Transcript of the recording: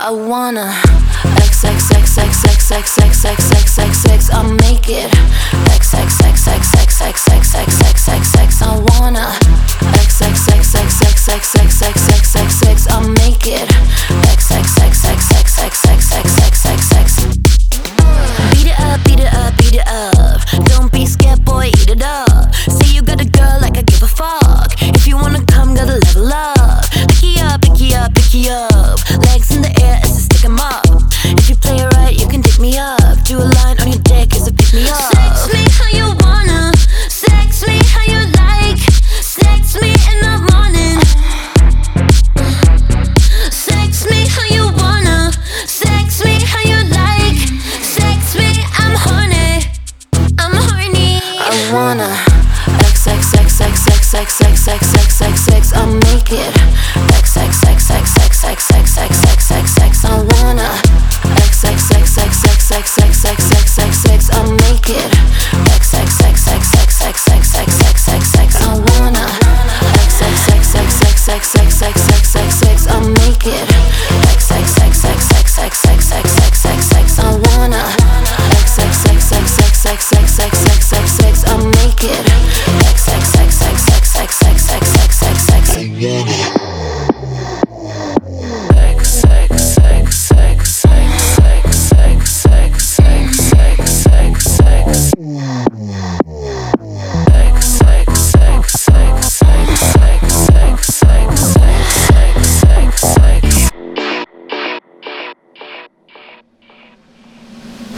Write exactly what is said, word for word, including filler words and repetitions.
I wanna X X X X X X X X X X X. I'll make it X X X X X X X X X X X. I wanna X X X X X X X X X X X. I'll make it X X X X X X X X X X. Beat it up, beat it up, beat it up. Don't be scared, boy, eat it up. Say you got a girl like I give a fuck. If you wanna come, gotta level up. Picky up, picky up, picky up. Legs in the air as I stick 'em up. If you play it right, you can dig me up. Do a line on your dick as a pick me up. Sex me how you wanna. Sex me how you like. Sex me in the morning. Sex me how you wanna. Sex me how you like. Sex me, I'm horny. I'm horny. I wanna X X X X X X X X X X X. I'll make it X X X X X X X X X X X. I wanna X X X X X X X X X X X. I'll make it X X X X X X X X X X X. I wanna X X X X X X X X X X X. I'll make it